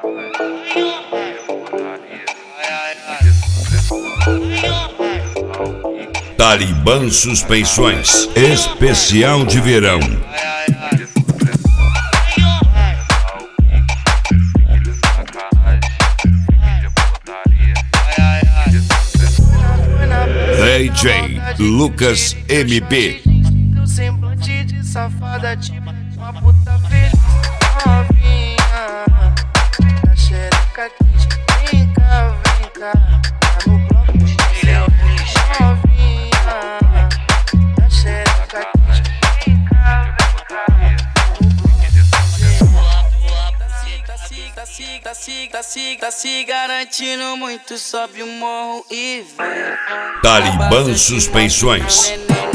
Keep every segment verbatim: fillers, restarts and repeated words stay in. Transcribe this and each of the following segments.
Talibã Suspensões, especial de verão. D J Lucas M B. Teu semblante de safada, tipo uma puta feliz novinha. Da xereca quente, vem cá, vem cá. Tá no bloco, ele é o novinha. Da xereca quente, vem cá, vem cá. Tá se, tá se, tá se, tá se garantindo muito, sobe o morro e vem. Talibã Suspensões.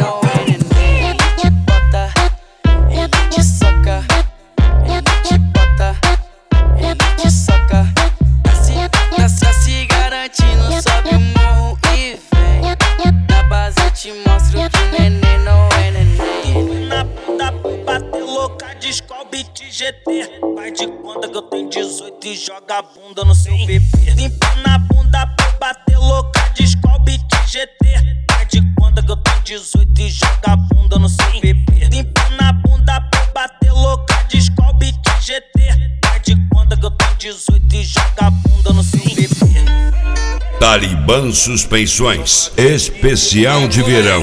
G T, vai de conta que eu tenho dezoito e joga a bunda no seu bebê. Limpa na bunda pra bater louca, descobre de G T. Vai de conta que eu tenho dezoito e joga a bunda no seu bebê. Limpa na bunda pra bater louca, descobre de G T. Vai de conta que eu tenho dezoito e joga a bunda no seu bebê. Talibã Suspensões, especial de verão.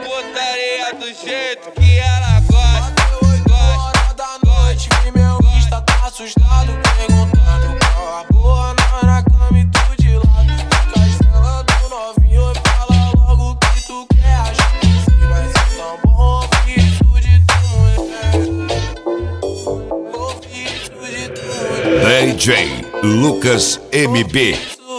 Assustado, perguntando qual a boa na cama e tu de lado. Fica estrela do novinho e fala logo o que tu quer. Acho que sim, vai ser tão bom ouvir isso de tua mulher. Ouvir isso de tua mulher. D J Lucas M B.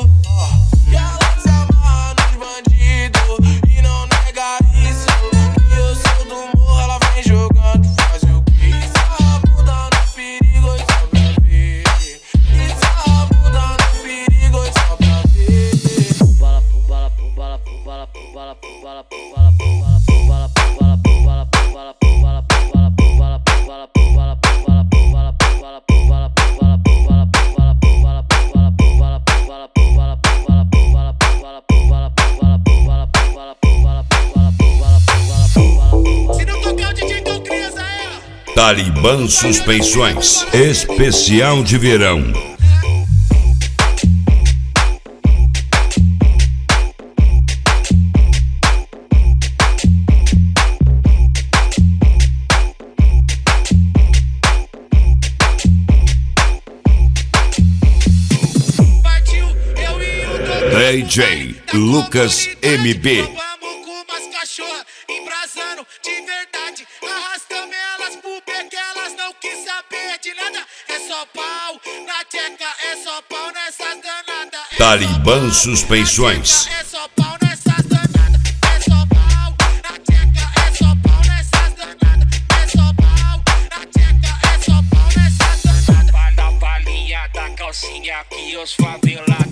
Talibã Suspensões, especial de verão. D J Lucas M B. Vamos com umas cachorras embrasando de verdade. Arrastamos elas pro beco, elas não quis saber de nada. É só pau na tcheca, é só pau nessas danadas. Talibã Suspensões. É só pau nessas danadas. É só pau na tcheca, é só pau nessas danadas. É só pau na tcheca, é só pau nessas danadas. Vai na balinha da calcinha que os favelados